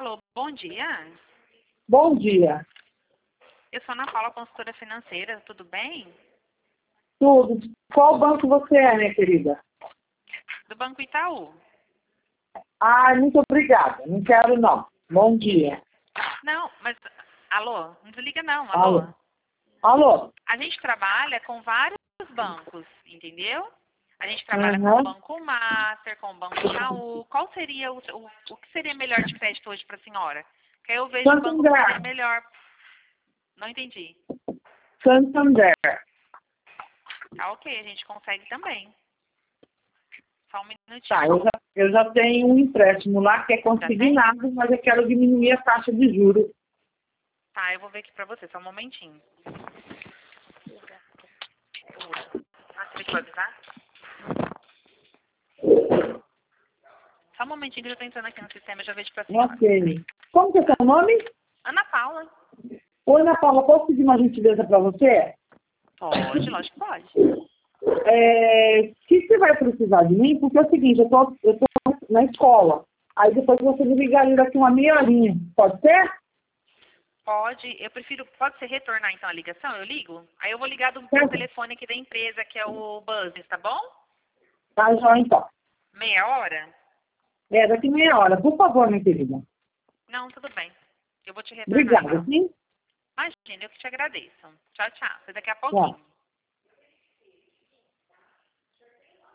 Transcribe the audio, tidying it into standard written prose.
Alô, bom dia. Bom dia. Eu sou Ana Paula, consultora financeira, tudo bem? Tudo. Qual banco você é, minha querida? Do Banco Itaú. Ah, muito obrigada. Não quero, não. Bom dia. Não, mas... Alô? Não desliga não, Alô? alô? Alô? A gente trabalha com vários bancos, entendeu? A gente trabalha com o Uhum. Banco Master, com o Banco Itaú. Qual seria o que seria melhor de crédito hoje para a senhora? Que aí eu vejo o banco que seria Santander. melhor. Não entendi. Santander. Tá ok, a gente consegue também. Só um minutinho. Tá, eu já tenho um empréstimo lá que é Já tem? consignado, mas eu quero diminuir a taxa de juros. Tá, eu vou ver aqui pra você, só um momentinho. Ah, você vai avisar? Só um momentinho que eu tô entrando aqui no sistema, eu já vejo pra senhora. Ok. Como que é seu nome? Ana Paula. Oi, Ana Paula, posso pedir uma gentileza para você? Pode, lógico que pode. Se você vai precisar de mim, porque é o seguinte, eu tô na escola. Aí depois você me ligaria daqui uma meia horinha. Pode ser? Pode, eu prefiro, pode ser retornar então a ligação? Eu ligo? Aí eu vou ligar do Certo. telefone aqui da empresa, que é o Business, tá bom? Tá, já então. Meia hora? Daqui meia hora. Por favor, minha querida. Não, tudo bem. Eu vou te retornar Obrigada, então. sim? Imagina, eu que te agradeço. Tchau, tchau. Até daqui a Tchau. pouquinho.